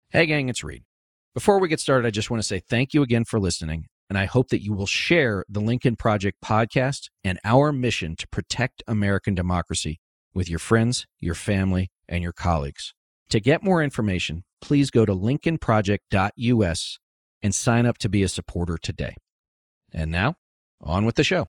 Hey gang, it's Reed. Before we get started, I just want to say thank you again for listening, and I hope that you will share the Lincoln Project podcast and our mission to protect American democracy with your friends, your family, and your colleagues. To get more information, please go to lincolnproject.us and sign up to be a supporter today. And now, on with the show.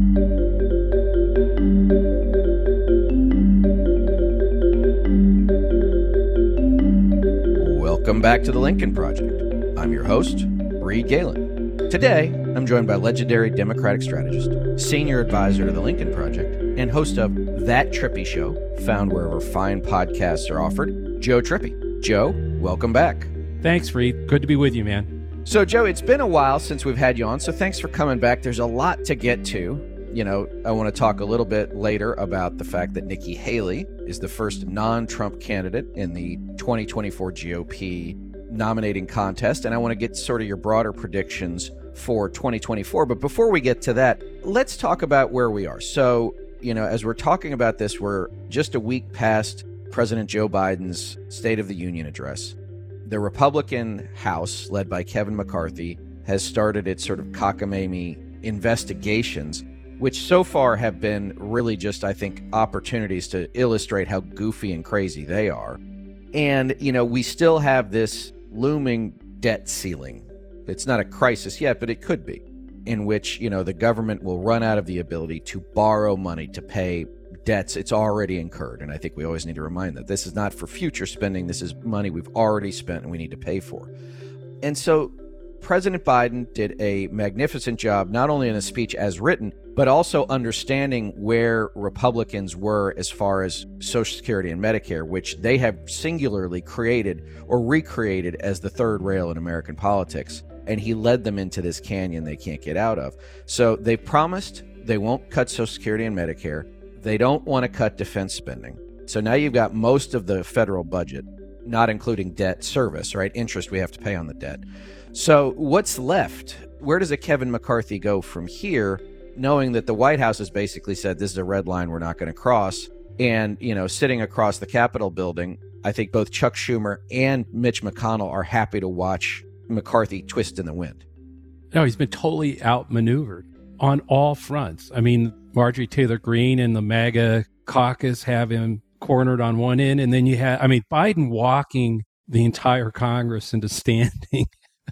Welcome back to the Lincoln Project. I'm your host, Reed Galen. Today, I'm joined by legendary Democratic strategist, senior advisor to the Lincoln Project, and host of That Trippi Show, found wherever fine podcasts are offered, Joe Trippi. Joe, welcome back. Thanks, Reed. Good to be with you, man. So, Joe, it's been a while since we've had you on, so thanks for coming back. There's a lot to get to. You know, I want to talk a little bit later about the fact that Nikki Haley is the first non-Trump candidate in the 2024 GOP nominating contest, and I want to get sort of your broader predictions for 2024. But before we get to that, let's talk about where we are. So, you know, as we're talking about this, we're just a week past President Joe Biden's State of the Union address. The Republican House, led by Kevin McCarthy, has started its sort of cockamamie investigations, which so far have been really just, I think, opportunities to illustrate how goofy and crazy they are. And, you know, we still have this looming debt ceiling. It's not a crisis yet, but it could be, in which, you know, the government will run out of the ability to borrow money to pay debts it's already incurred. And I think we always need to remind that this is not for future spending. This is money we've already spent and we need to pay for. And so President Biden did a magnificent job, not only in a speech as written, but also understanding where Republicans were as far as Social Security and Medicare, which they have singularly created or recreated as the third rail in American politics. And he led them into this canyon they can't get out of. So they promised they won't cut Social Security and Medicare. They don't want to cut defense spending. So now you've got most of the federal budget, not including debt service, right? Interest we have to pay on the debt. So what's left? Where does a Kevin McCarthy go from here, knowing that the White House has basically said this is a red line we're not going to cross? And, you know, sitting across the Capitol building, I think both Chuck Schumer and Mitch McConnell are happy to watch McCarthy twist in the wind. No, he's been totally outmaneuvered on all fronts. I mean, Marjorie Taylor Greene and the MAGA caucus have him cornered on one end. And then you have, Biden walking the entire Congress into standing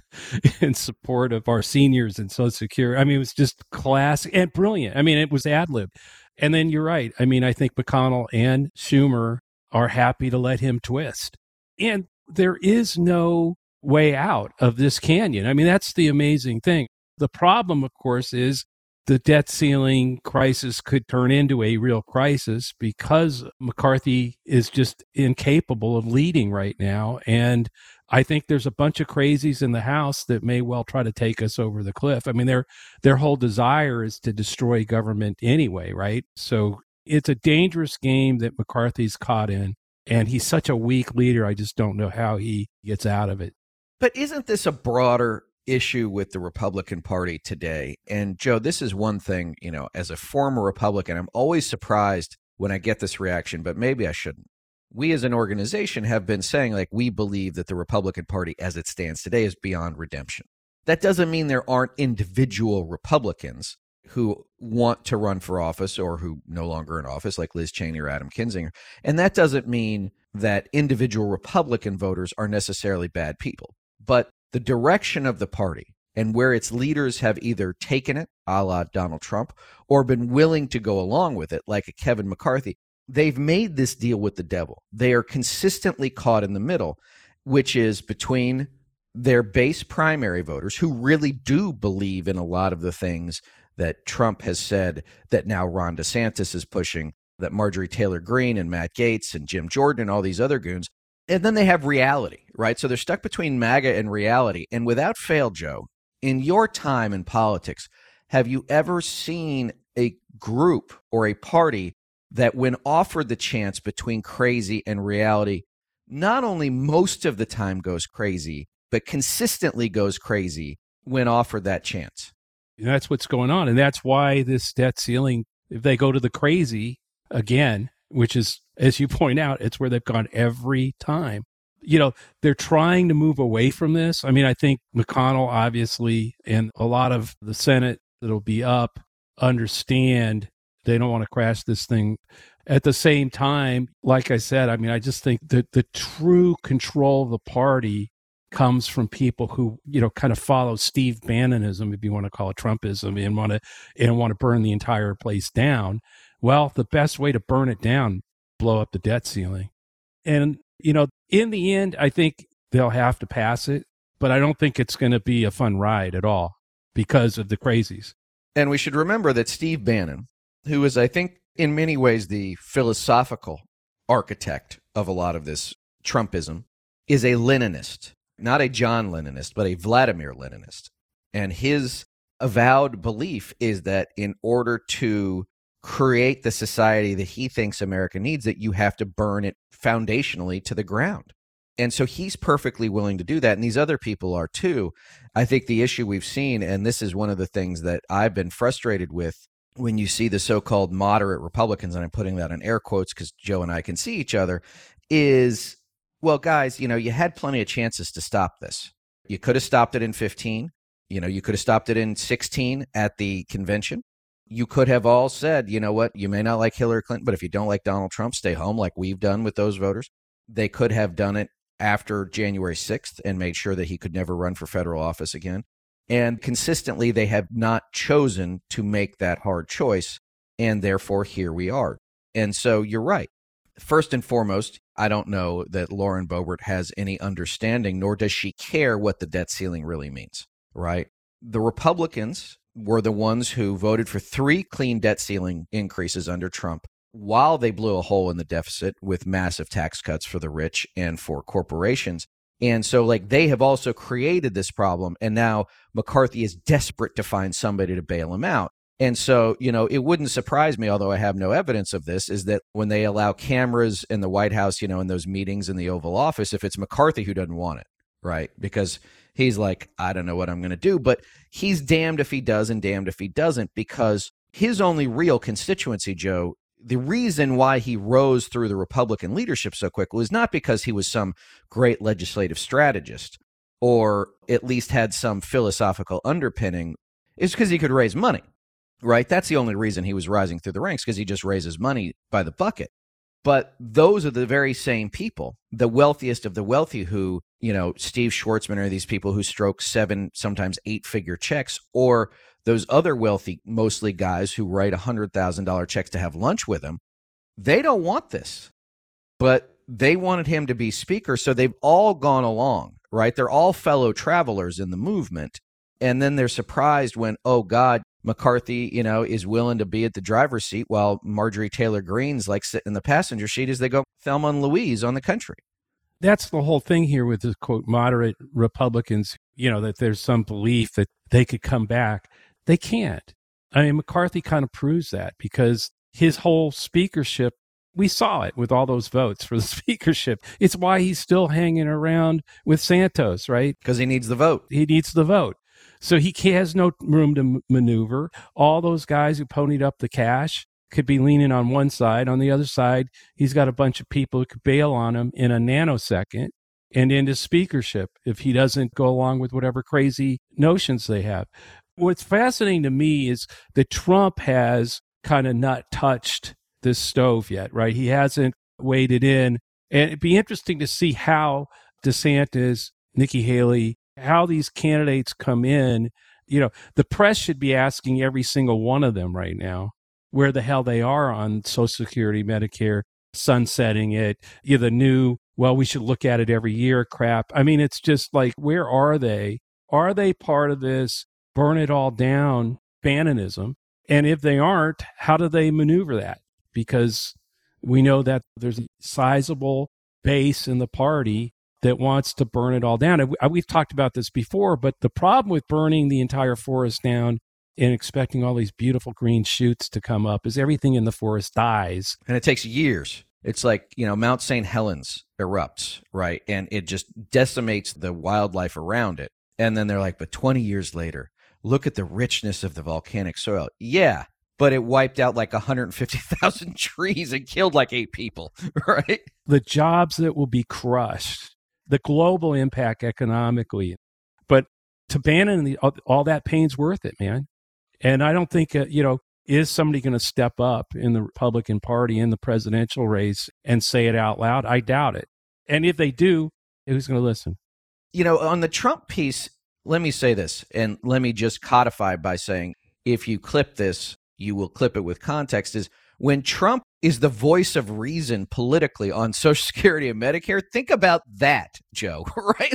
in support of our seniors and Social Security. It was just classic and brilliant. It was ad-lib. And then you're right. I think McConnell and Schumer are happy to let him twist. And there is no way out of this canyon. That's the amazing thing. The problem, of course, is the debt ceiling crisis could turn into a real crisis because McCarthy is just incapable of leading right now. And I think there's a bunch of crazies in the House that may well try to take us over the cliff. Their whole desire is to destroy government anyway, right? So it's a dangerous game that McCarthy's caught in, and he's such a weak leader. I just don't know how he gets out of it. But isn't this a broader issue with the Republican Party today? And Joe, this is one thing, you know, as a former Republican, I'm always surprised when I get this reaction, but maybe I shouldn't. We as an organization have been saying, like, we believe that the Republican Party as it stands today is beyond redemption. That doesn't mean there aren't individual Republicans who want to run for office or who no longer in office, like Liz Cheney or Adam Kinzinger. And that doesn't mean that individual Republican voters are necessarily bad people. But the direction of the party and where its leaders have either taken it, a la Donald Trump, or been willing to go along with it, like a Kevin McCarthy, they've made this deal with the devil. They are consistently caught in the middle, which is between their base primary voters who really do believe in a lot of the things that Trump has said, that now Ron DeSantis is pushing, that Marjorie Taylor Greene and Matt Gaetz and Jim Jordan and all these other goons. And then they have reality, right? So they're stuck between MAGA and reality. And without fail, Joe, in your time in politics, have you ever seen a group or a party that when offered the chance between crazy and reality, not only most of the time goes crazy, but consistently goes crazy when offered that chance? And that's what's going on. And that's why this debt ceiling, if they go to the crazy again, which is, as you point out, it's where they've gone every time. they're trying to move away from this. I mean, I think McConnell, obviously, and a lot of the Senate that'll be up understand they don't want to crash this thing. At the same time, like I said, I mean, I just think that the true control of the party comes from people who, kind of follow Steve Bannonism, if you want to call it Trumpism, and want to burn the entire place down. Well, the best way to burn it down, blow up the debt ceiling. And, in the end, I think they'll have to pass it, but I don't think it's going to be a fun ride at all because of the crazies. And we should remember that Steve Bannon, who is, I think, in many ways the philosophical architect of a lot of this Trumpism, is a Leninist, not a John Leninist, but a Vladimir Leninist. And his avowed belief is that in order to create the society that he thinks America needs, that you have to burn it foundationally to the ground. And so he's perfectly willing to do that. And these other people are too. I think the issue we've seen, and this is one of the things that I've been frustrated with when you see the so-called moderate Republicans, and I'm putting that in air quotes because Joe and I can see each other, is, well, guys, you had plenty of chances to stop this. You could have stopped it in 15. You could have stopped it in 16 at the convention. You could have all said, you know what, you may not like Hillary Clinton, but if you don't like Donald Trump, stay home like we've done with those voters. They could have done it after January 6th and made sure that he could never run for federal office again. And consistently, they have not chosen to make that hard choice. And therefore, here we are. And so you're right. First and foremost, I don't know that Lauren Boebert has any understanding, nor does she care what the debt ceiling really means, right? The Republicans were the ones who voted for 3 clean debt ceiling increases under Trump while they blew a hole in the deficit with massive tax cuts for the rich and for corporations. And so they have also created this problem. And now McCarthy is desperate to find somebody to bail him out. And so, it wouldn't surprise me, although I have no evidence of this, is that when they allow cameras in the White House, in those meetings in the Oval Office, if it's McCarthy who doesn't want it, right? Because he's like, I don't know what I'm going to do. But he's damned if he does and damned if he doesn't, because his only real constituency, Joe, the reason why he rose through the Republican leadership so quickly was not because he was some great legislative strategist or at least had some philosophical underpinning. It's because he could raise money, right? That's the only reason he was rising through the ranks, because he just raises money by the bucket. But those are the very same people, the wealthiest of the wealthy who, Steve Schwartzman are these people who stroke 7, sometimes 8-figure checks, or those other wealthy, mostly guys who write $100,000 checks to have lunch with him. They don't want this, but they wanted him to be speaker. So they've all gone along, right? They're all fellow travelers in the movement. And then they're surprised when, oh God, McCarthy, is willing to be at the driver's seat while Marjorie Taylor Greene's sitting in the passenger seat as they go Thelma and Louise on the country. That's the whole thing here with the quote moderate Republicans, that there's some belief that they could come back. They can't. I mean, McCarthy kind of proves that, because his whole speakership, we saw it with all those votes for the speakership. It's why he's still hanging around with Santos, right? Because he needs the vote. He needs the vote. So he has no room to maneuver. All those guys who ponied up the cash could be leaning on one side. On the other side, he's got a bunch of people who could bail on him in a nanosecond and into speakership if he doesn't go along with whatever crazy notions they have. What's fascinating to me is that Trump has kind of not touched this stove yet, right? He hasn't waded in. And it'd be interesting to see how DeSantis, Nikki Haley, how these candidates come in. The press should be asking every single one of them right now where the hell they are on Social Security, Medicare, sunsetting it, the new, well, we should look at it every year crap. I mean, it's just where are they? Are they part of this burn it all down Bannonism? And if they aren't, how do they maneuver that? Because we know that there's a sizable base in the party that wants to burn it all down. And we've talked about this before, but the problem with burning the entire forest down and expecting all these beautiful green shoots to come up is everything in the forest dies. And it takes years. It's like, Mount St. Helens erupts, right? And it just decimates the wildlife around it. And then they're like, but 20 years later, look at the richness of the volcanic soil. Yeah, but it wiped out 150,000 trees and killed 8 people, right? The jobs that will be crushed the global impact economically. But to Bannon, all that pain's worth it, man. And I don't think, is somebody going to step up in the Republican Party in the presidential race and say it out loud? I doubt it. And if they do, who's going to listen? On the Trump piece, let me say this, and let me just codify by saying, if you clip this, you will clip it with context, is when Trump is the voice of reason politically on Social Security and Medicare, think about that, Joe, right?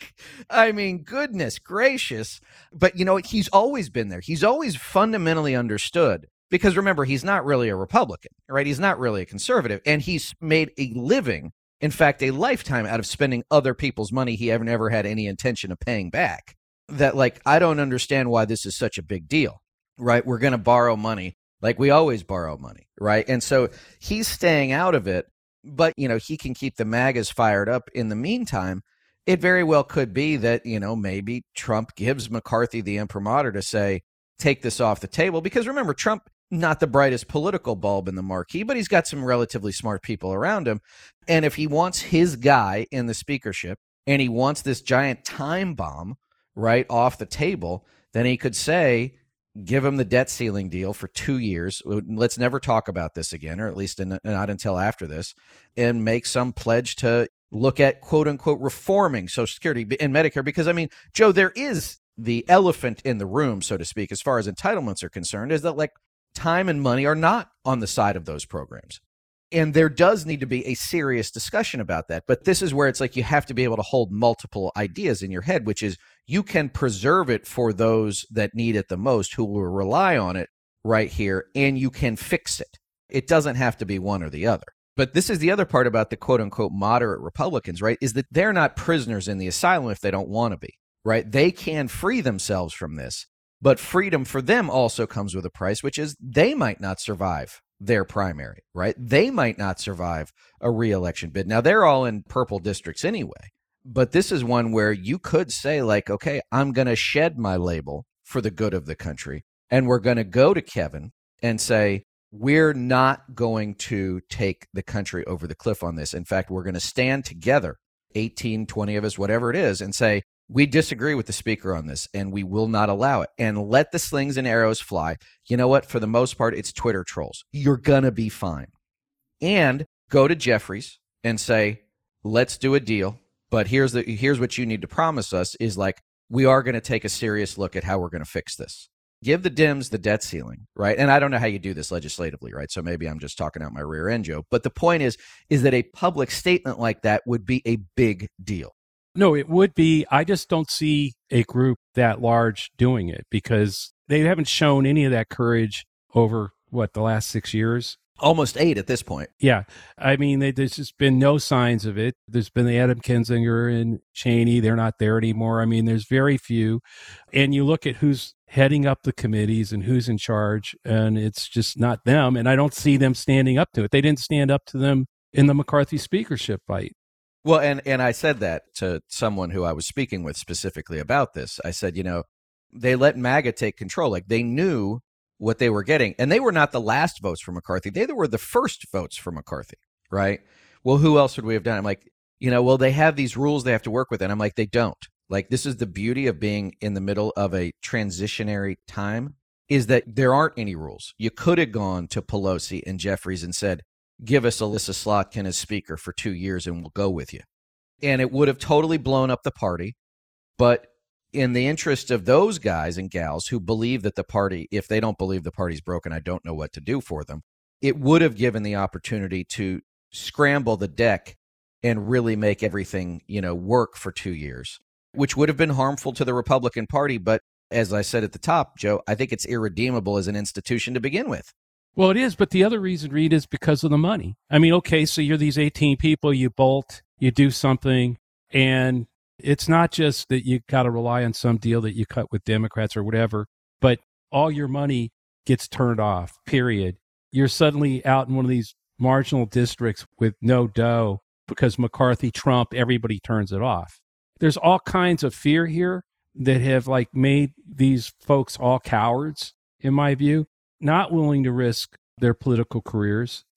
Goodness gracious. But, he's always been there. He's always fundamentally understood, because remember, he's not really a Republican, right? He's not really a conservative, and he's made a living, in fact, a lifetime out of spending other people's money he never had any intention of paying back. That, I don't understand why this is such a big deal, right? We're going to borrow money like we always borrow money, right? And so he's staying out of it, but, he can keep the MAGAs fired up in the meantime. It very well could be that, maybe Trump gives McCarthy the imprimatur to say, take this off the table. Because remember, Trump, not the brightest political bulb in the marquee, but he's got some relatively smart people around him. And if he wants his guy in the speakership and he wants this giant time bomb right off the table, then he could say, give him the debt ceiling deal for 2 years. Let's never talk about this again, or at least not until after this, and make some pledge to look at, quote unquote, reforming Social Security and Medicare. Because, Joe, there is the elephant in the room, so to speak, as far as entitlements are concerned, is that time and money are not on the side of those programs. And there does need to be a serious discussion about that. But this is where it's you have to be able to hold multiple ideas in your head, which is you can preserve it for those that need it the most, who will rely on it right here, and you can fix it. It doesn't have to be one or the other. But this is the other part about the quote unquote moderate Republicans, right, is that they're not prisoners in the asylum if they don't want to be, right? They can free themselves from this. But freedom for them also comes with a price, which is they might not survive their primary, right? They might not survive a re-election bid. Now, they're all in purple districts anyway, but this is one where you could say okay, I'm going to shed my label for the good of the country, and we're going to go to Kevin and say, we're not going to take the country over the cliff on this. In fact, we're going to stand together, 18, 20 of us, whatever it is, and say, we disagree with the speaker on this, and we will not allow it. And let the slings and arrows fly. You know what? For the most part, it's Twitter trolls. You're going to be fine. And go to Jeffries and say, let's do a deal. But here's what you need to promise us is we are going to take a serious look at how we're going to fix this. Give the Dems the debt ceiling, right? And I don't know how you do this legislatively, right? So maybe I'm just talking out my rear end, Joe. But the point is that a public statement like that would be a big deal. No, it would be. I just don't see a group that large doing it because they haven't shown any of that courage over, the last 6 years? Almost 8 at this point. Yeah. There's just been no signs of it. There's been the Adam Kinzinger and Cheney. They're not there anymore. There's very few. And you look at who's heading up the committees and who's in charge, and it's just not them. And I don't see them standing up to it. They didn't stand up to them in the McCarthy speakership fight. Well, and I said that to someone who I was speaking with specifically about this. I said, they let MAGA take control. They knew what they were getting. And they were not the last votes for McCarthy. They were the first votes for McCarthy, right? Well, who else would we have done? I'm they have these rules they have to work with. And I'm they don't. This is the beauty of being in the middle of a transitionary time, is that there aren't any rules. You could have gone to Pelosi and Jeffries and said, give us Alyssa Slotkin as speaker for 2 years and we'll go with you. And it would have totally blown up the party. But in the interest of those guys and gals who believe that the party, if they don't believe the party's broken, I don't know what to do for them, it would have given the opportunity to scramble the deck and really make everything, work for 2 years, which would have been harmful to the Republican Party. But as I said at the top, Joe, I think it's irredeemable as an institution to begin with. Well, it is, but the other reason, Reed, is because of the money. Okay, so you're these 18 people, you bolt, you do something, and it's not just that you got to rely on some deal that you cut with Democrats or whatever, but all your money gets turned off, period. You're suddenly out in one of these marginal districts with no dough because McCarthy, Trump, everybody turns it off. There's all kinds of fear here that have made these folks all cowards, in my view, not willing to risk their political careers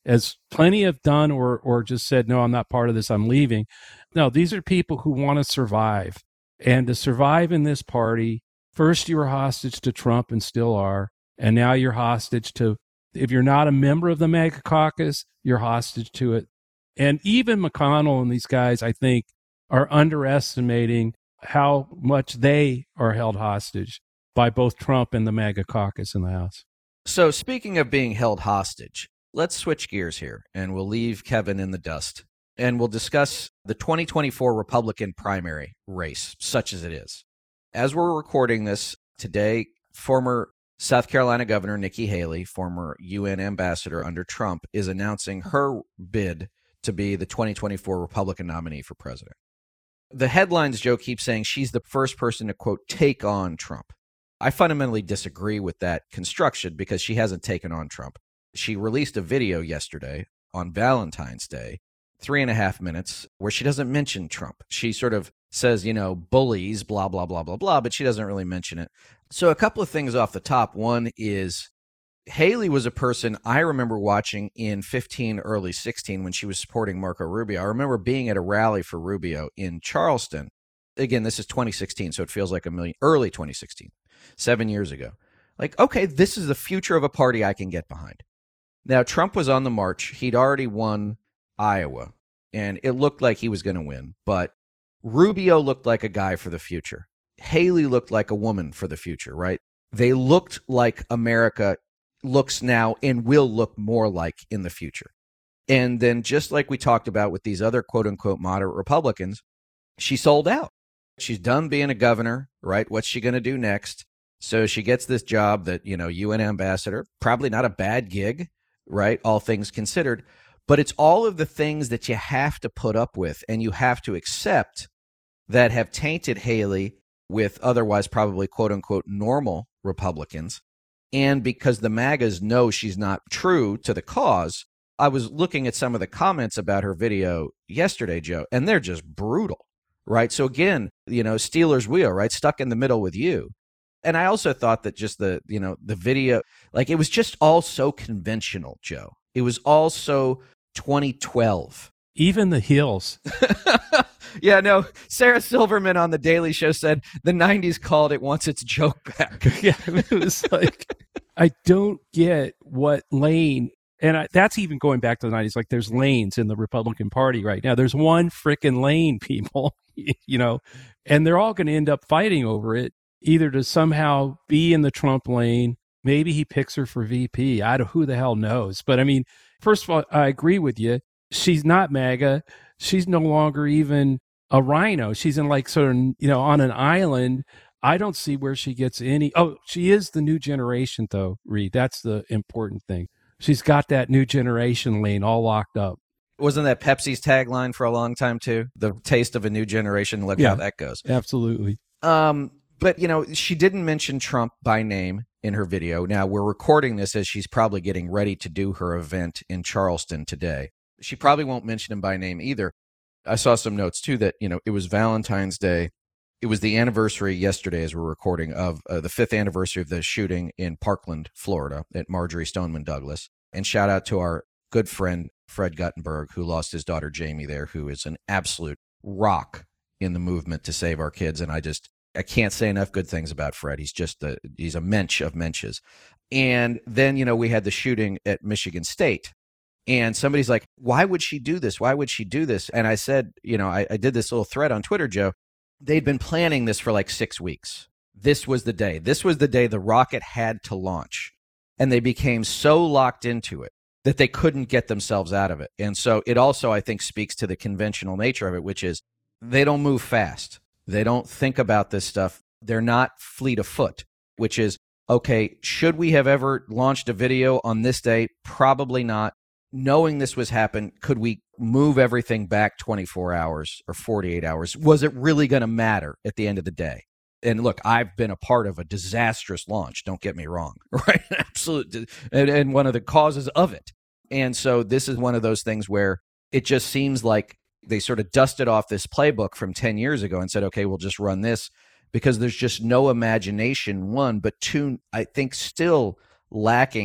as plenty have done or just said, no, I'm not part of this, I'm leaving. No, these are people who want to survive. And to survive in this party, first you were hostage to Trump and still are. And now you're hostage to, if you're not a member of the MAGA caucus, you're hostage to it. And even McConnell and these guys, I think, are underestimating how much they are held hostage by both Trump and the MAGA caucus in the House. So speaking of being held hostage, let's switch gears here and we'll leave Kevin in the dust. And we'll discuss the 2024 Republican primary race, such as it is. As we're recording this today, former South Carolina Governor Nikki Haley, former UN ambassador under Trump, is announcing her bid to be the 2024 Republican nominee for president. The headlines, Joe, keep saying she's the first person to, quote, take on Trump. I fundamentally disagree with that construction because she hasn't taken on Trump. She released a video yesterday on Valentine's Day, 3.5 minutes, where she doesn't mention Trump. She sort of says, bullies, blah, blah, blah, blah, blah, but she doesn't really mention it. So a couple of things off the top. One is Haley was a person I remember watching in 15, early 16 when she was supporting Marco Rubio. I remember being at a rally for Rubio in Charleston. Again, this is 2016, so it feels like early 2016, 7 years ago. Like, okay, this is the future of a party I can get behind. Now, Trump was on the march. He'd already won Iowa, and it looked like he was going to win. But Rubio looked like a guy for the future. Haley looked like a woman for the future, right? They looked like America looks now and will look more like in the future. And then just like we talked about with these other quote-unquote moderate Republicans, she sold out. She's done being a governor, right? What's she going to do next? So she gets this job that, UN ambassador, probably not a bad gig, right? All things considered. But it's all of the things that you have to put up with and you have to accept that have tainted Haley with otherwise probably quote-unquote normal Republicans. And because the MAGAs know she's not true to the cause, I was looking at some of the comments about her video yesterday, Joe, and they're just brutal, right? So again, Steelers wheel, right? Stuck in the middle with you. And I also thought that just the video, like it was just all so conventional, Joe. It was all so 2012. Even the heels. Yeah, no, Sarah Silverman on The Daily Show said the 90s called it wants its joke back. Yeah, it was like, I don't get what lane, and that's even going back to the 90s, like there's lanes in the Republican Party right now. There's one frickin' lane, people, and they're all going to end up fighting over it, either to somehow be in the Trump lane. Maybe he picks her for VP. Who the hell knows? But I mean, first of all, I agree with you. She's not MAGA. She's no longer even a rhino. She's in like sort of, on an island. I don't see where she gets any. Oh, she is the new generation, though, Reed. That's the important thing. She's got that new generation lane all locked up. Wasn't that Pepsi's tagline for a long time, too? The taste of a new generation. Look how that goes. Absolutely. But, she didn't mention Trump by name in her video. Now, we're recording this as she's probably getting ready to do her event in Charleston today. She probably won't mention him by name either. I saw some notes, too, that, it was Valentine's Day. It was the anniversary yesterday, as we're recording, of the 5th anniversary of the shooting in Parkland, Florida, at Marjorie Stoneman Douglas. And shout out to our good friend, Fred Guttenberg, who lost his daughter, Jamie, there, who is an absolute rock in the movement to save our kids. And I can't say enough good things about Fred. He's a mensch of mensches. And then, we had the shooting at Michigan State. And somebody's like, why would she do this? Why would she do this? And I said, I did this little thread on Twitter, Joe. They'd been planning this for like 6 weeks. This was the day. This was the day the rocket had to launch. And they became so locked into it that they couldn't get themselves out of it. And so it also, I think, speaks to the conventional nature of it, which is they don't move fast. They don't think about this stuff. They're not fleet of foot, which is, okay, should we have ever launched a video on this day? Probably not. Knowing this was happen, could we move everything back 24 hours or 48 hours? Was it really going to matter at the end of the day? And look, I've been a part of a disastrous launch. Don't get me wrong, right? Absolutely. And one of the causes of it. And so this is one of those things where it just seems like they sort of dusted off this playbook from 10 years ago and said, okay, we'll just run this, because there's just no imagination, one, but two, I think still lacking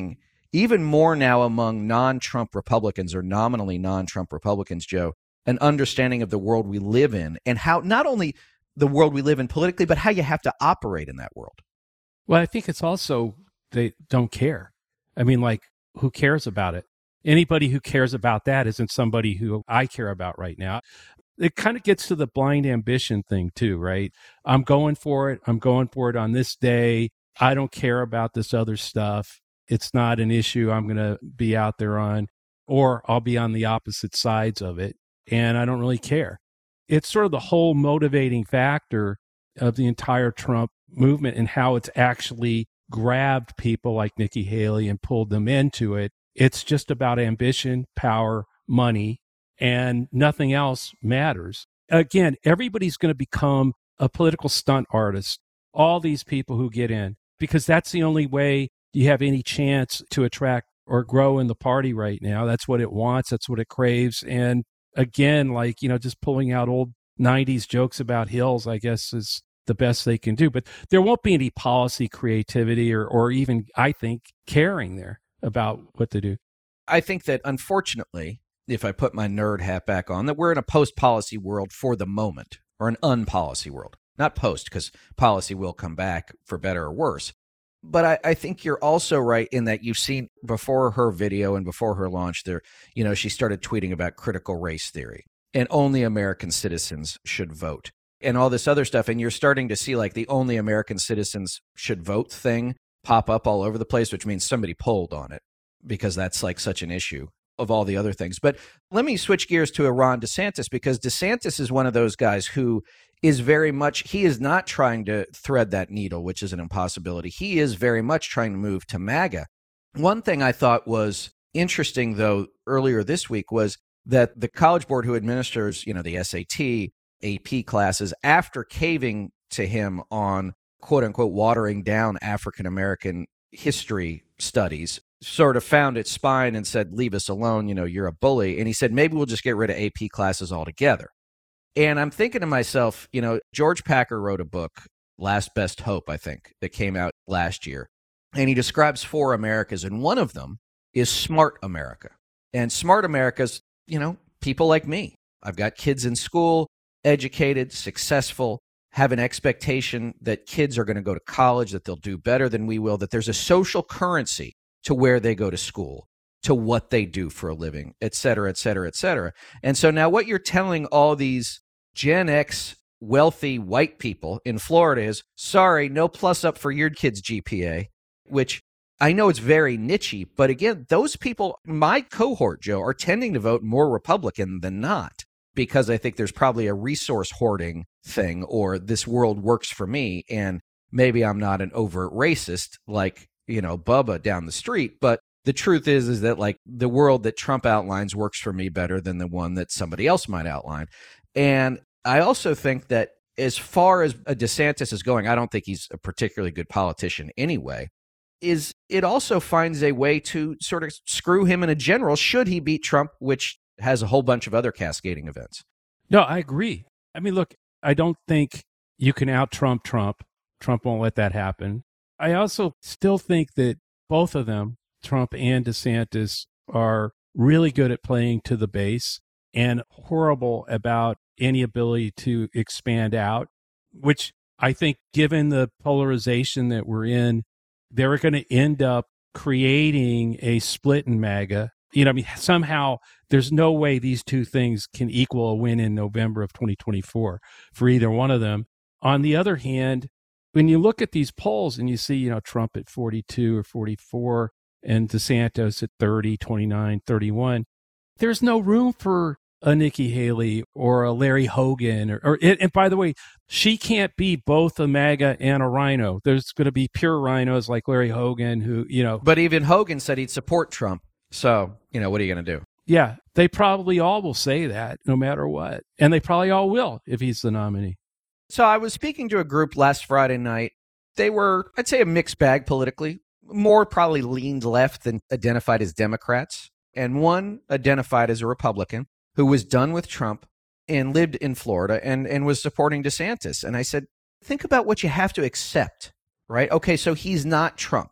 even more now among non-Trump Republicans or nominally non-Trump Republicans, Joe, an understanding of the world we live in and how not only the world we live in politically, but how you have to operate in that world. Well, I think it's also they don't care. I mean, like, who cares about it? Anybody who cares about that isn't somebody who I care about right now. It kind of gets to the blind ambition thing too, right? I'm going for it. I'm going for it on this day. I don't care about this other stuff. It's not an issue I'm going to be out there on, or I'll be on the opposite sides of it. And I don't really care. It's sort of the whole motivating factor of the entire Trump movement and how it's actually grabbed people like Nikki Haley and pulled them into it. It's just about ambition, power, money, and nothing else matters. Again, everybody's going to become a political stunt artist, all these people who get in, because that's the only way you have any chance to attract or grow in the party right now. That's what it wants. That's what it craves. And again, like, just pulling out old 90s jokes about hills, I guess, is the best they can do. But there won't be any policy creativity or even, I think, caring there about what to do. I think that, unfortunately, if I put my nerd hat back on, that we're in a post-policy world for the moment, or an un-policy world. Not post, because policy will come back for better or worse. But I think you're also right in that you've seen before her video and before her launch there, she started tweeting about critical race theory and only American citizens should vote and all this other stuff. And you're starting to see like the only American citizens should vote thing pop up all over the place, which means somebody polled on it because that's like such an issue of all the other things. But let me switch gears to Ron DeSantis, because DeSantis is one of those guys who is very much, he is not trying to thread that needle, which is an impossibility. He is very much trying to move to MAGA. One thing I thought was interesting, though, earlier this week was that the College Board who administers, the SAT, AP classes, after caving to him on, quote unquote, watering down African-American history studies, sort of found its spine and said, leave us alone, you're a bully. And he said, maybe we'll just get rid of AP classes altogether. And I'm thinking to myself, George Packer wrote a book, Last Best Hope, I think, that came out last year. And he describes 4 Americas, and one of them is Smart America. And Smart America's, people like me. I've got kids in school, educated, successful, have an expectation that kids are going to go to college, that they'll do better than we will, that there's a social currency to where they go to school, to what they do for a living, et cetera, et cetera, et cetera. And so now what you're telling all these Gen X wealthy white people in Florida is, sorry, no plus up for your kid's GPA, which I know it's very niche-y, but again, those people, my cohort, Joe, are tending to vote more Republican than not, because I think there's probably a resource hoarding thing, or this world works for me, and maybe I'm not an overt racist like, Bubba down the street, but the truth is that like the world that Trump outlines works for me better than the one that somebody else might outline. And I also think that as far as a DeSantis is going, I don't think he's a particularly good politician anyway, is it also finds a way to sort of screw him in a general should he beat Trump, which has a whole bunch of other cascading events. No, I agree. I mean, look, I don't think you can out-Trump Trump. Trump won't let that happen. I also still think that both of them, Trump and DeSantis, are really good at playing to the base and horrible about any ability to expand out, which I think, given the polarization that we're in, they're going to end up creating a split in MAGA. Somehow there's no way these two things can equal a win in November of 2024 for either one of them. On the other hand, when you look at these polls and you see, Trump at 42 or 44 and DeSantis at 30, 29, 31, there's no room for a Nikki Haley or a Larry Hogan. And by the way, she can't be both a MAGA and a rhino. There's going to be pure rhinos like Larry Hogan who, But even Hogan said he'd support Trump. So, what are you going to do? Yeah, they probably all will say that no matter what. And they probably all will if he's the nominee. So I was speaking to a group last Friday night. They were, I'd say, a mixed bag politically. More probably leaned left than identified as Democrats. And one identified as a Republican who was done with Trump and lived in Florida and was supporting DeSantis. And I said, think about what you have to accept, right? Okay, so he's not Trump.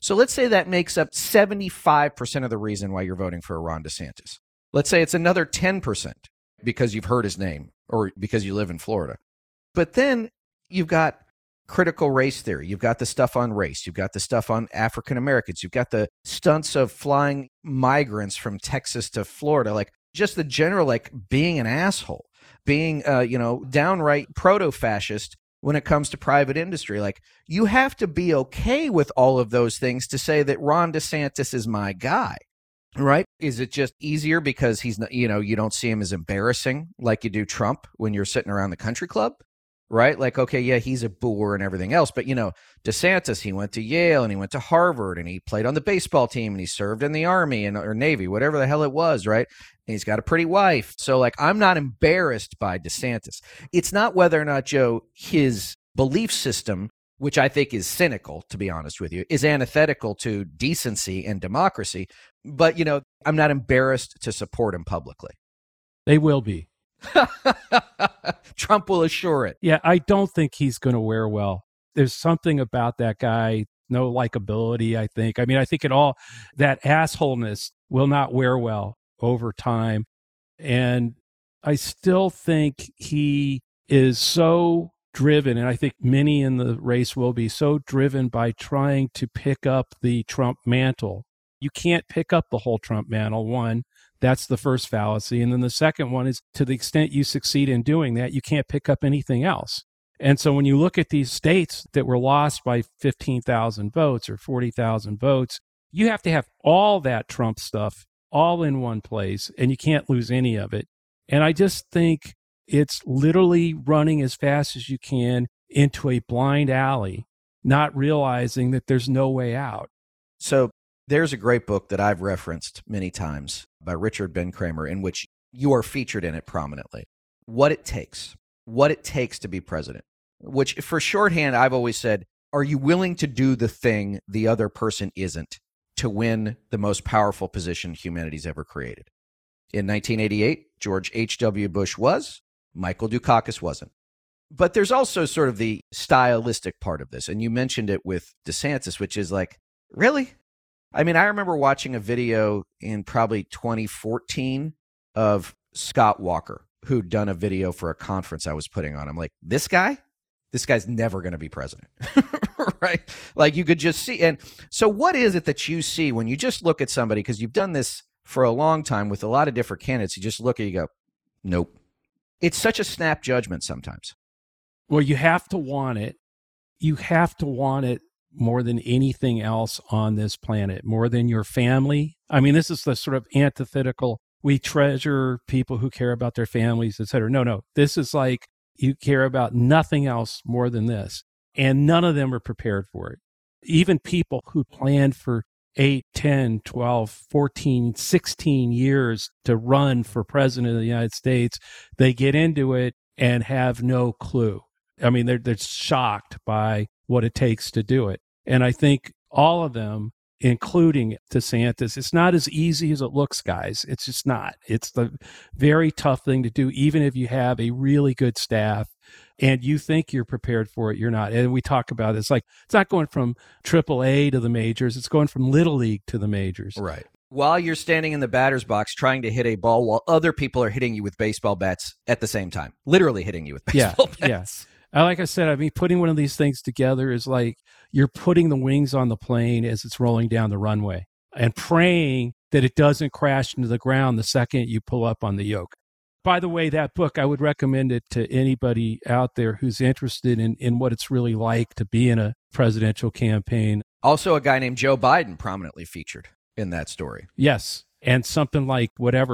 So let's say that makes up 75% of the reason why you're voting for Ron DeSantis. Let's say it's another 10% because you've heard his name or because you live in Florida. But then you've got critical race theory. You've got the stuff on race. You've got the stuff on African Americans. You've got the stunts of flying migrants from Texas to Florida, like just the general, like being an asshole, being, downright proto-fascist when it comes to private industry. Like, you have to be okay with all of those things to say that Ron DeSantis is my guy, right? Is it just easier because he's not, you don't see him as embarrassing like you do Trump when you're sitting around the country club? Right? Like, okay, yeah, he's a booer and everything else. But, DeSantis, he went to Yale and he went to Harvard and he played on the baseball team and he served in the Army or Navy, whatever the hell it was, right? And he's got a pretty wife. So, like, I'm not embarrassed by DeSantis. It's not whether or not, Joe, his belief system, which I think is cynical, to be honest with you, is antithetical to decency and democracy. But, I'm not embarrassed to support him publicly. They will be. Trump will assure it. Yeah, I don't think he's going to wear well. There's something about that guy, no likability, I think. I mean, I think that assholeness will not wear well over time. And I still think he is so driven, and I think many in the race will be so driven by trying to pick up the Trump mantle. You can't pick up the whole Trump mantle, one. That's the first fallacy. And then the second one is, to the extent you succeed in doing that, you can't pick up anything else. And so when you look at these states that were lost by 15,000 votes or 40,000 votes, you have to have all that Trump stuff all in one place, and you can't lose any of it. And I just think it's literally running as fast as you can into a blind alley, not realizing that there's no way out. So there's a great book that I've referenced many times by Richard Ben Cramer, in which you are featured in it prominently. What it takes to be president, which for shorthand, I've always said, are you willing to do the thing the other person isn't to win the most powerful position humanity's ever created? In 1988, George H.W. Bush was, Michael Dukakis wasn't. But there's also sort of the stylistic part of this. And you mentioned it with DeSantis, which is like, really? I mean, I remember watching a video in probably 2014 of Scott Walker, who'd done a video for a conference I was putting on. I'm like, this guy's never going to be president, right? Like, you could just see. And so what is it that you see when you just look at somebody, because you've done this for a long time with a lot of different candidates, you just look at it, you go, nope. It's such a snap judgment sometimes. Well, you have to want it. You have to want it more than anything else on this planet, more than your family. I mean, this is the sort of antithetical, we treasure people who care about their families, et cetera. No, this is like, you care about nothing else more than this. And none of them are prepared for it. Even people who planned for 8, 10, 12, 14, 16 years to run for president of the United States, they get into it and have no clue. I mean, they're shocked by what it takes to do it. And I think all of them, including DeSantis, it's not as easy as it looks, guys. It's just not. It's the very tough thing to do, even if you have a really good staff and you think you're prepared for it, you're not. And we talk about it. It's like, it's not going from AAA to the majors. It's going from Little League to the majors. Right. While you're standing in the batter's box trying to hit a ball while other people are hitting you with baseball bats at the same time, literally hitting you with baseball bats. Yeah. Like I said, I mean, putting one of these things together is like you're putting the wings on the plane as it's rolling down the runway and praying that it doesn't crash into the ground the second you pull up on the yoke. By the way, that book, I would recommend it to anybody out there who's interested in what it's really like to be in a presidential campaign. Also, a guy named Joe Biden prominently featured in that story. Yes. And something like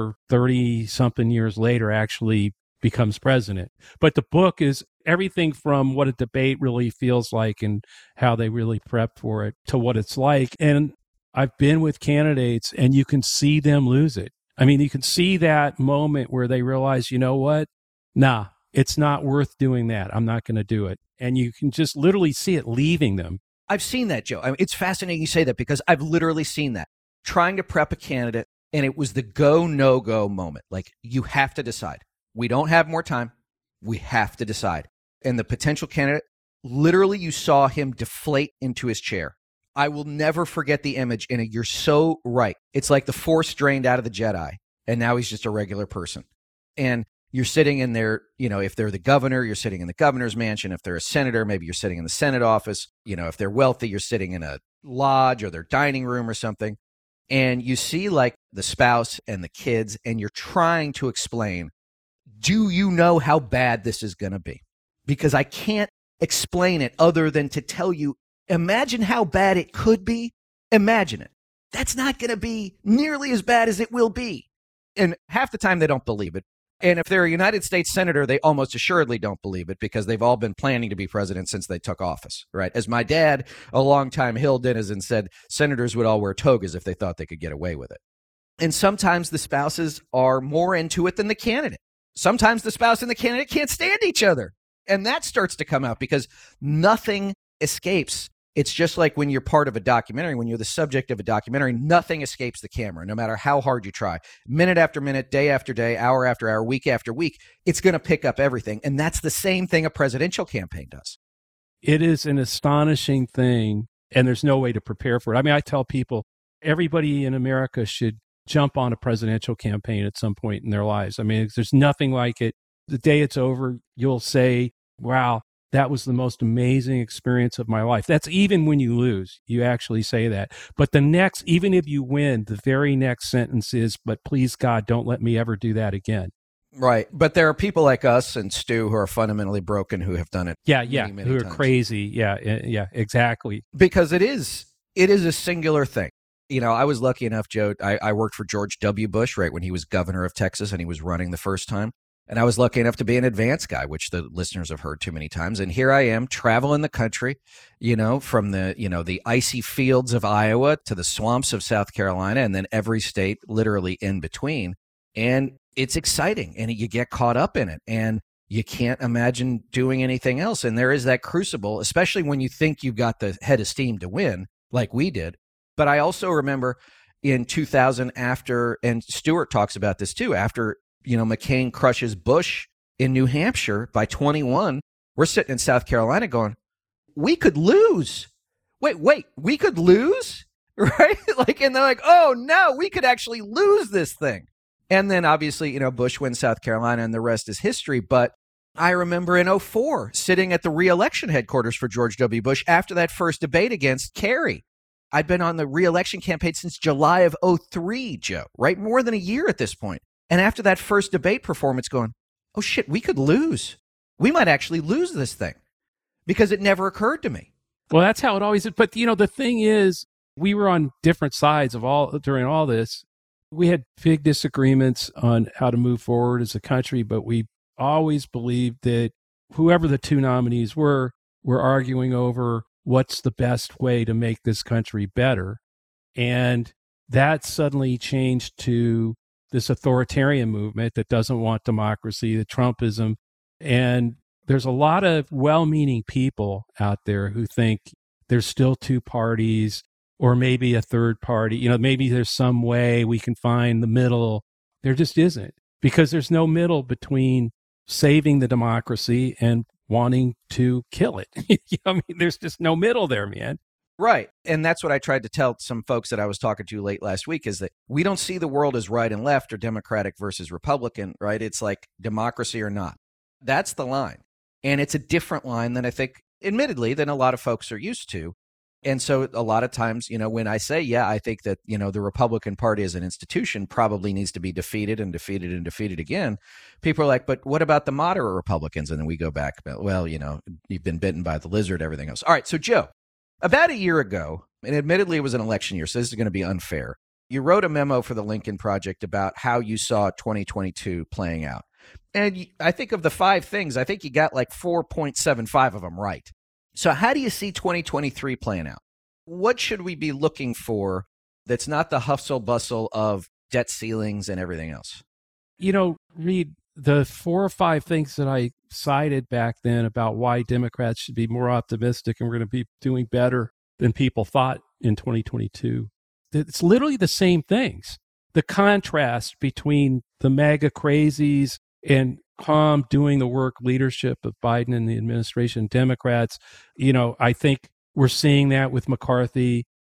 30-something years later actually becomes president. But the book is everything from what a debate really feels like and how they really prep for it to what it's like. And I've been with candidates and you can see them lose it. I mean, you can see that moment where they realize, you know what? Nah, it's not worth doing that. I'm not going to do it. And you can just literally see it leaving them. I've seen that, Joe. I mean, it's fascinating you say that because I've literally seen that. Trying to prep a candidate, and it was the go, no-go moment. Like, you have to decide. We don't have more time. We have to decide. And the potential candidate, literally you saw him deflate into his chair. I will never forget the image. And you're so right. It's like the Force drained out of the Jedi, and now he's just a regular person. And you're sitting in there, if they're the governor, you're sitting in the governor's mansion. If they're a senator, maybe you're sitting in the Senate office. If they're wealthy, you're sitting in a lodge or their dining room or something. And you see like the spouse and the kids, and you're trying to explain, do you know how bad this is going to be? Because I can't explain it other than to tell you, imagine how bad it could be. Imagine it. That's not going to be nearly as bad as it will be. And half the time they don't believe it. And if they're a United States senator, they almost assuredly don't believe it because they've all been planning to be president since they took office, right? As my dad, a longtime Hill denizen, said, senators would all wear togas if they thought they could get away with it. And sometimes the spouses are more into it than the candidate. Sometimes the spouse and the candidate can't stand each other. And that starts to come out because nothing escapes. It's just like when you're part of a documentary, when you're the subject of a documentary, nothing escapes the camera, no matter how hard you try. Minute after minute, day after day, hour after hour, week after week, it's going to pick up everything. And that's the same thing a presidential campaign does. It is an astonishing thing, and there's no way to prepare for it. I mean, I tell people, everybody in America should jump on a presidential campaign at some point in their lives. I mean, there's nothing like it. The day it's over, you'll say, wow, that was the most amazing experience of my life. That's even when you lose, you actually say that. But the next, even if you win, the very next sentence is, but please God, don't let me ever do that again. Right. But there are people like us and Stu who are fundamentally broken who have done it. Many who are times. Crazy. Yeah, exactly. Because it is a singular thing. I was lucky enough, Joe, I worked for George W. Bush right when he was governor of Texas and he was running the first time. And I was lucky enough to be an advance guy, which the listeners have heard too many times. And here I am traveling the country, from the icy fields of Iowa to the swamps of South Carolina, and then every state literally in between. And it's exciting, and you get caught up in it, and you can't imagine doing anything else. And there is that crucible, especially when you think you've got the head of steam to win, like we did. But I also remember in 2000 after, and Stewart talks about this too, after McCain crushes Bush in New Hampshire by 21. We're sitting in South Carolina going, we could lose. Wait, we could lose? Right? And they're like, oh no, we could actually lose this thing. And then obviously, Bush wins South Carolina and the rest is history. But I remember in 2004 sitting at the re-election headquarters for George W. Bush after that first debate against Kerry. I'd been on the re-election campaign since July of 2003, Joe, right? More than a year at this point. And after that first debate performance going, oh shit, we could lose. We might actually lose this thing because it never occurred to me. Well, that's how it always is. But, the thing is, we were on different sides during all this. We had big disagreements on how to move forward as a country, but we always believed that whoever the two nominees were arguing over what's the best way to make this country better. And that suddenly changed to this authoritarian movement that doesn't want democracy, the Trumpism. And there's a lot of well-meaning people out there who think there's still two parties or maybe a third party. Maybe there's some way we can find the middle. There just isn't, because there's no middle between saving the democracy and wanting to kill it. There's just no middle there, man. Right. And that's what I tried to tell some folks that I was talking to late last week, is that we don't see the world as right and left or Democratic versus Republican, right? It's like democracy or not. That's the line. And it's a different line than I think, admittedly, than a lot of folks are used to. And so a lot of times, when I say, yeah, I think that, the Republican Party as an institution probably needs to be defeated and defeated and defeated again, people are like, but what about the moderate Republicans? And then we go back, well, you've been bitten by the lizard, everything else. All right. So, Joe, about a year ago, and admittedly it was an election year, so this is going to be unfair, you wrote a memo for the Lincoln Project about how you saw 2022 playing out. And I think of the 5 things, I think you got like 4.75 of them right. So how do you see 2023 playing out? What should we be looking for that's not the hustle bustle of debt ceilings and everything else? Reed, the 4 or 5 things that I cited back then about why Democrats should be more optimistic and we're going to be doing better than people thought in 2022. It's literally the same things. The contrast between the MAGA crazies and calm doing the work leadership of Biden and the administration, Democrats, I think we're seeing that with McCarthy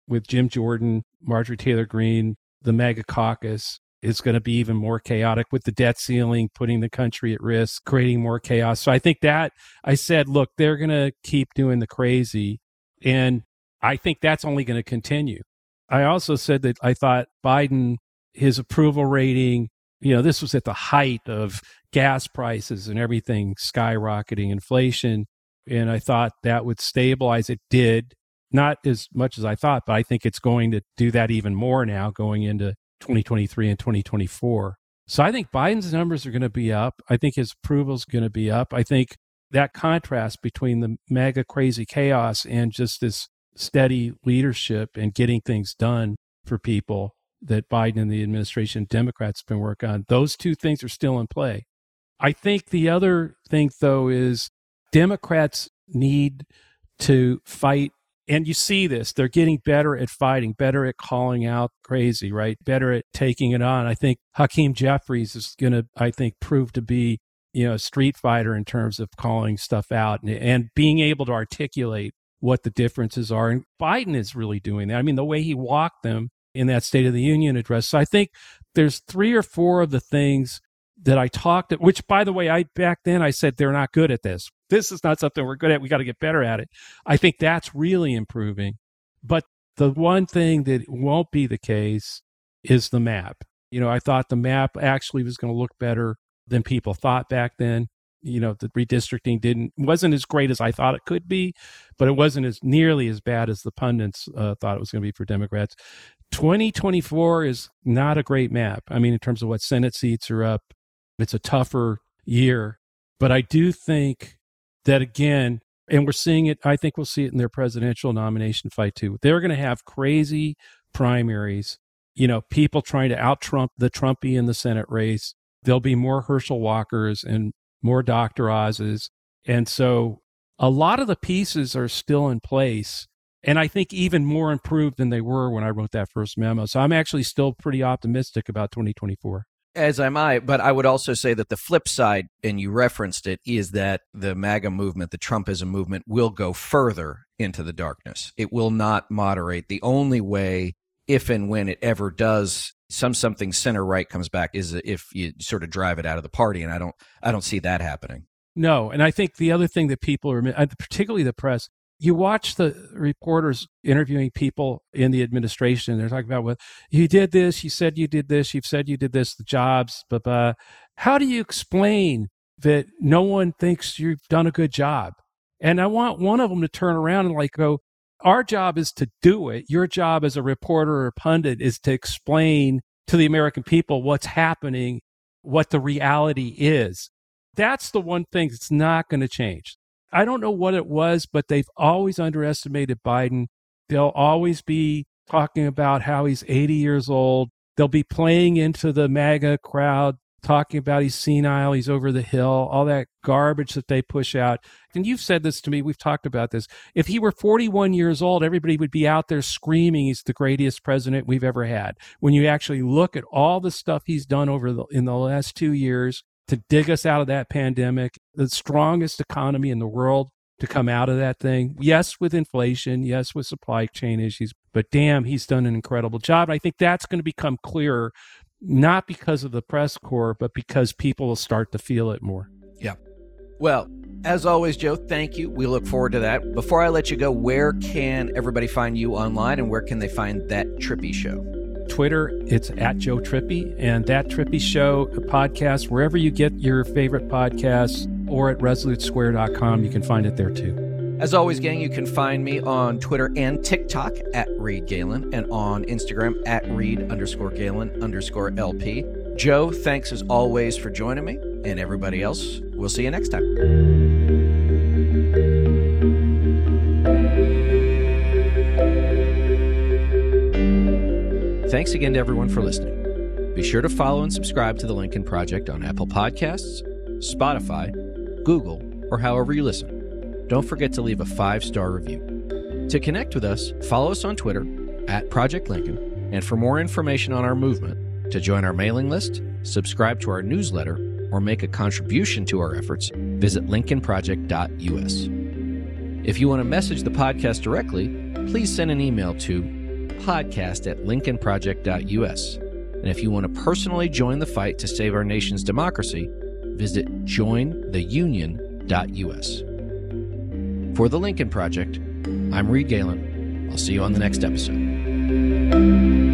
with Jim Jordan, Marjorie Taylor Greene, the MAGA caucus is going to be even more chaotic with the debt ceiling, putting the country at risk, creating more chaos. So I think that I said, look, they're going to keep doing the crazy. And I think that's only going to continue. I also said that I thought Biden, his approval rating, this was at the height of gas prices and everything skyrocketing, inflation. And I thought that would stabilize. It did, not as much as I thought, but I think it's going to do that even more now going into 2023 and 2024. So I think Biden's numbers are going to be up. I think his approval is going to be up. I think that contrast between the mega crazy chaos and just this steady leadership and getting things done for people that Biden and the administration, Democrats have been working on, those two things are still in play. I think the other thing, though, is Democrats need to fight. And you see this, they're getting better at fighting, better at calling out crazy, right? Better at taking it on. I think Hakeem Jeffries is going to, prove to be, a street fighter in terms of calling stuff out and being able to articulate what the differences are. And Biden is really doing that. I mean, the way he walked them in that State of the Union address. So I think there's 3 or 4 of the things that I talked at, which, by the way, back then I said they're not good at this. This is not something we're good at. We got to get better at it. I think that's really improving. But the one thing that won't be the case is the map. I thought the map actually was going to look better than people thought back then. The redistricting wasn't as great as I thought it could be, but it wasn't as nearly as bad as the pundits thought it was going to be for Democrats. 2024 is not a great map. I mean, in terms of what Senate seats are up, it's a tougher year. But I do think that, again, and we're seeing it, I think we'll see it in their presidential nomination fight too. They're going to have crazy primaries, people trying to out-Trump the Trumpy in the Senate race. There'll be more Herschel Walkers and more Dr. Oz's. And so a lot of the pieces are still in place, and I think even more improved than they were when I wrote that first memo. So I'm actually still pretty optimistic about 2024. As am I, but I would also say that the flip side, and you referenced it, is that the MAGA movement, the Trumpism movement, will go further into the darkness. It will not moderate. The only way, if and when it ever does, something center-right comes back, is if you sort of drive it out of the party, and I don't see that happening. No, and I think the other thing that people are, particularly the press, you watch the reporters interviewing people in the administration. They're talking about, well, you did this, you said you did this, you've said you did this, the jobs, blah. How do you explain that no one thinks you've done a good job? And I want one of them to turn around and go, our job is to do it. Your job as a reporter or a pundit is to explain to the American people what's happening, what the reality is. That's the one thing that's not going to change. I don't know what it was, but they've always underestimated Biden. They'll always be talking about how he's 80 years old. They'll be playing into the MAGA crowd, talking about he's senile, he's over the hill, all that garbage that they push out. And you've said this to me, we've talked about this. If he were 41 years old, everybody would be out there screaming he's the greatest president we've ever had. When you actually look at all the stuff he's done in the last 2 years, to dig us out of that pandemic, the strongest economy in the world to come out of that thing. Yes, with inflation, yes, with supply chain issues, but damn, he's done an incredible job. I think that's going to become clearer, not because of the press corps, but because people will start to feel it more. Yeah. Well, as always, Joe, thank you. We look forward to that. Before I let you go, where can everybody find you online, and where can they find That Trippy Show? Twitter, it's at Joe Trippi, and That Trippy Show podcast, wherever you get your favorite podcasts, or at resolutesquare.com, you can find it there too. As always, gang, you can find me on Twitter and TikTok at Reed Galen, and on Instagram at Reed_Galen_LP. Joe, thanks as always for joining me, and everybody else, we'll see you next time. Thanks again to everyone for listening. Be sure to follow and subscribe to The Lincoln Project on Apple Podcasts, Spotify, Google, or however you listen. Don't forget to leave a 5-star review. To connect with us, follow us on Twitter at Project Lincoln, and for more information on our movement, to join our mailing list, subscribe to our newsletter, or make a contribution to our efforts, visit lincolnproject.us. If you want to message the podcast directly, please send an email to podcast at lincolnproject.us. And if you want to personally join the fight to save our nation's democracy, visit jointheunion.us. For the Lincoln Project, I'm Reed Galen. I'll see you on the next episode.